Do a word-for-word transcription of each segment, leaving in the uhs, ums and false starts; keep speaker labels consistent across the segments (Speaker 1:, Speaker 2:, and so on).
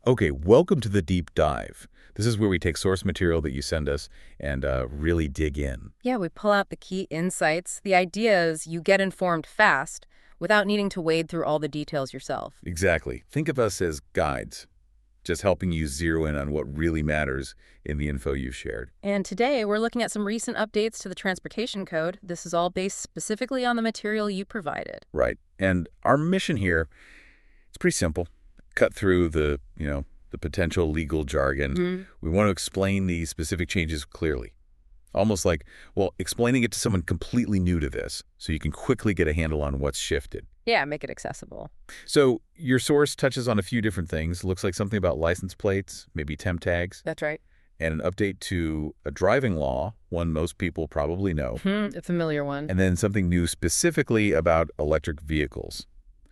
Speaker 1: Okay, welcome to the deep dive. This is where we take source material that you send us and uh, really dig in.
Speaker 2: Yeah, we pull out the key insights. The idea is you get informed fast without needing to wade through all the details yourself.
Speaker 1: Exactly. Think of us as guides, just helping you zero in on what really matters in the info you've shared.
Speaker 2: And today we're looking at some recent updates to the Transportation Code. This is all based specifically on the material you provided.
Speaker 1: Right. And our mission here, it's pretty simple. Cut through the, you know, the potential legal jargon.
Speaker 2: Mm-hmm.
Speaker 1: We want to explain the specific changes clearly. Almost like, well, explaining it to someone completely new to this so you can quickly get a handle on what's shifted.
Speaker 2: Yeah, make it accessible.
Speaker 1: So your source touches on a few different things. Looks like something about license plates, maybe temp tags,
Speaker 2: That's right.
Speaker 1: and an update to a driving law, one most people probably know,
Speaker 2: Mm-hmm. A familiar one.
Speaker 1: and then something new specifically about electric vehicles.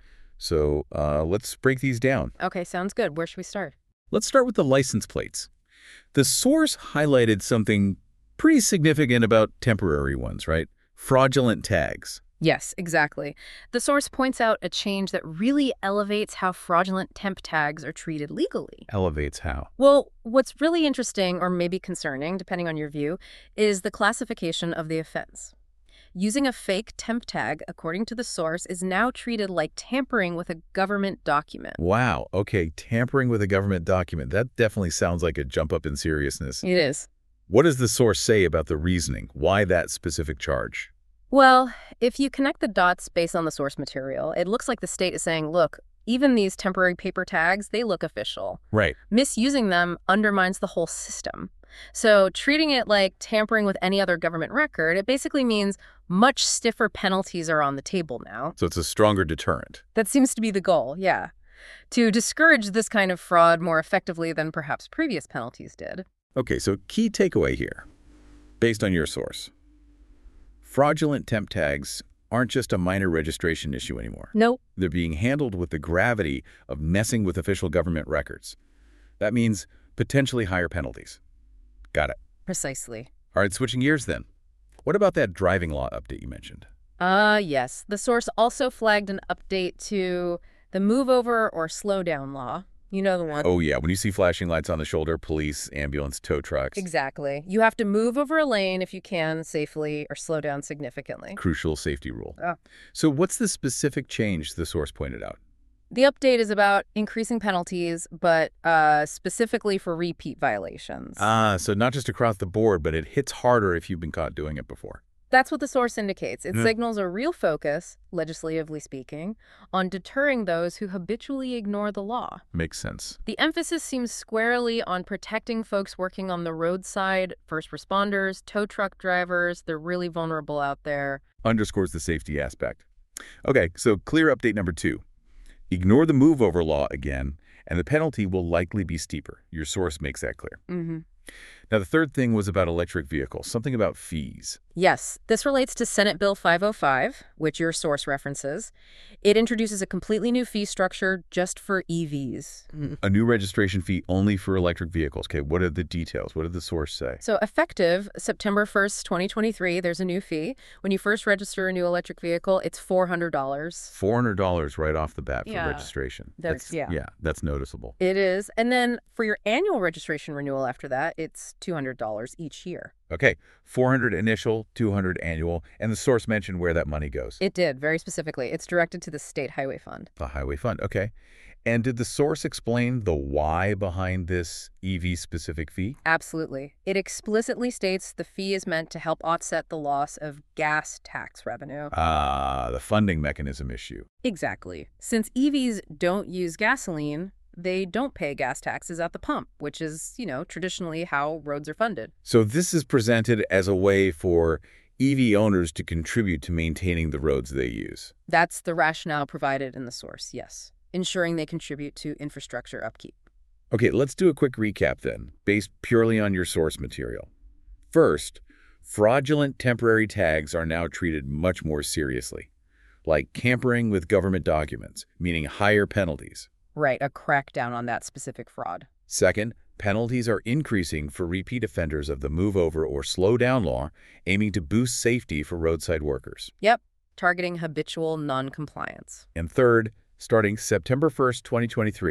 Speaker 1: So uh, let's break these down.
Speaker 2: Okay, sounds good. Where should we start?
Speaker 1: Let's start with the license plates. The source highlighted something pretty significant about temporary ones, right? Fraudulent tags.
Speaker 2: Yes, exactly. The source points out a change that really elevates how fraudulent temp tags are treated legally.
Speaker 1: Elevates how?
Speaker 2: Well, what's really interesting, or maybe concerning, depending on your view, is the classification of the offense. Using a fake temp tag, according to the source, is now treated like tampering with a government document.
Speaker 1: Wow, okay, tampering with a government document. That definitely sounds like a jump up in seriousness.
Speaker 2: It is.
Speaker 1: What does the source say about the reasoning? Why that specific charge?
Speaker 2: Well, if you connect the dots based on the source material, it looks like the state is saying, look, even these temporary paper tags, they look official.
Speaker 1: Right.
Speaker 2: Misusing them undermines the whole system. So treating it like tampering with any other government record, it basically means much stiffer penalties are on the table now.
Speaker 1: So it's a stronger deterrent.
Speaker 2: That seems to be the goal, yeah. To discourage this kind of fraud more effectively than perhaps previous penalties did.
Speaker 1: Okay, so key takeaway here, based on your source. Fraudulent temp tags aren't just a minor registration issue anymore.
Speaker 2: Nope.
Speaker 1: They're being handled with the gravity of messing with official government records. That means potentially higher penalties. Got it.
Speaker 2: Precisely.
Speaker 1: All right, switching gears then. What about that driving law update you mentioned?
Speaker 2: Ah, uh, yes. The source also flagged an update to the move over or slow down law. You know the one.
Speaker 1: Oh, yeah. When you see flashing lights on the shoulder, police, ambulance, tow trucks.
Speaker 2: Exactly. You have to move over a lane if you can safely or slow down significantly.
Speaker 1: Crucial safety rule.
Speaker 2: Oh.
Speaker 1: So what's the specific change the source pointed out?
Speaker 2: The update is about increasing penalties, but uh, specifically for repeat violations.
Speaker 1: Ah, so not just across the board, but it hits harder if you've been caught doing it before.
Speaker 2: That's what the source indicates. It
Speaker 1: Hmm.
Speaker 2: signals a real focus, legislatively speaking, on deterring those who habitually ignore the law.
Speaker 1: Makes sense.
Speaker 2: The emphasis seems squarely on protecting folks working on the roadside, first responders, tow truck drivers. They're really vulnerable out there.
Speaker 1: Underscores the safety aspect. Okay, so clear update number two. Ignore the move over law again, and the penalty will likely be steeper. Your source makes that clear.
Speaker 2: Mm-hmm.
Speaker 1: Now, the third thing was about electric vehicles, something about fees.
Speaker 2: Yes, this relates to Senate Bill five oh five, which your source references. It introduces a completely new fee structure just for E Vs.
Speaker 1: A new registration fee only for electric vehicles. Okay, what are the details? What did the source say?
Speaker 2: So effective September first, twenty twenty-three, there's a new fee. When you first register a new electric vehicle, it's four hundred dollars.
Speaker 1: four hundred dollars right off the bat for
Speaker 2: Yeah.
Speaker 1: registration.
Speaker 2: That's- yeah.
Speaker 1: Yeah, that's noticeable.
Speaker 2: It is. And then for your annual registration renewal after that, it's two hundred dollars each year.
Speaker 1: Okay, four hundred initial, two hundred annual, and the source mentioned where that money goes.
Speaker 2: It did, very specifically. It's directed to the State Highway Fund.
Speaker 1: The highway fund, okay. And did the source explain the why behind this E V-specific fee?
Speaker 2: Absolutely. It explicitly states the fee is meant to help offset the loss of gas tax revenue.
Speaker 1: Ah, the funding mechanism issue.
Speaker 2: Exactly. Since E Vs don't use gasoline, they don't pay gas taxes at the pump, which is, you know, traditionally how roads are funded.
Speaker 1: So this is presented as a way for E V owners to contribute to maintaining the roads they use.
Speaker 2: That's the rationale provided in the source, yes, ensuring they contribute to infrastructure upkeep.
Speaker 1: Okay, let's do a quick recap then, based purely on your source material. First, fraudulent temporary tags are now treated much more seriously, like tampering with government documents, meaning higher penalties.
Speaker 2: Right, a crackdown on that specific fraud.
Speaker 1: Second, penalties are increasing for repeat offenders of the move over or slow down law, aiming to boost safety for roadside workers.
Speaker 2: Yep, targeting habitual non-compliance.
Speaker 1: And third, starting September first, twenty twenty-three,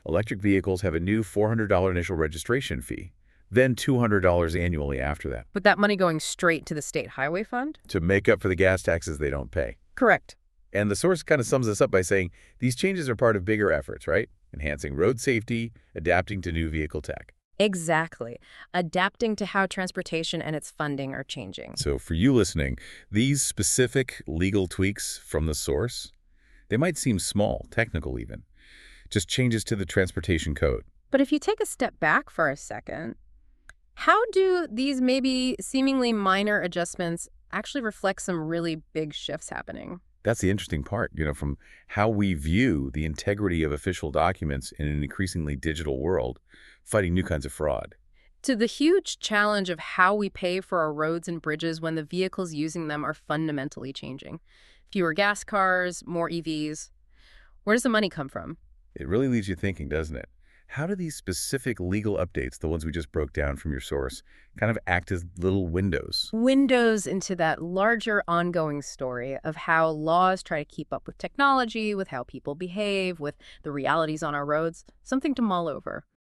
Speaker 1: Electric vehicles have a new four hundred dollar initial registration fee, then two hundred dollars annually after that,
Speaker 2: With that money going straight to the state highway fund?
Speaker 1: to make up for the gas taxes they don't pay.
Speaker 2: Correct.
Speaker 1: And the source kind of sums this up by saying these changes are part of bigger efforts, right? Enhancing road safety, adapting to new vehicle tech.
Speaker 2: Exactly. Adapting to how transportation and its funding are changing.
Speaker 1: So for you listening, these specific legal tweaks from the source, they might seem small, technical even, just changes to the transportation code.
Speaker 2: But if you take a step back for a second, how do these maybe seemingly minor adjustments actually reflect some really big shifts happening?
Speaker 1: That's the interesting part, you know, from how we view the integrity of official documents in an increasingly digital world, fighting new kinds of fraud.
Speaker 2: To the huge challenge of how we pay for our roads and bridges when the vehicles using them are fundamentally changing. Fewer gas cars, more E Vs. Where does the money come from?
Speaker 1: It really leaves you thinking, doesn't it? How do these specific legal updates, the ones we just broke down from your source, kind of act as little windows?
Speaker 2: Windows into that larger ongoing story of how laws try to keep up with technology, with how people behave, with the realities on our roads. Something to mull over.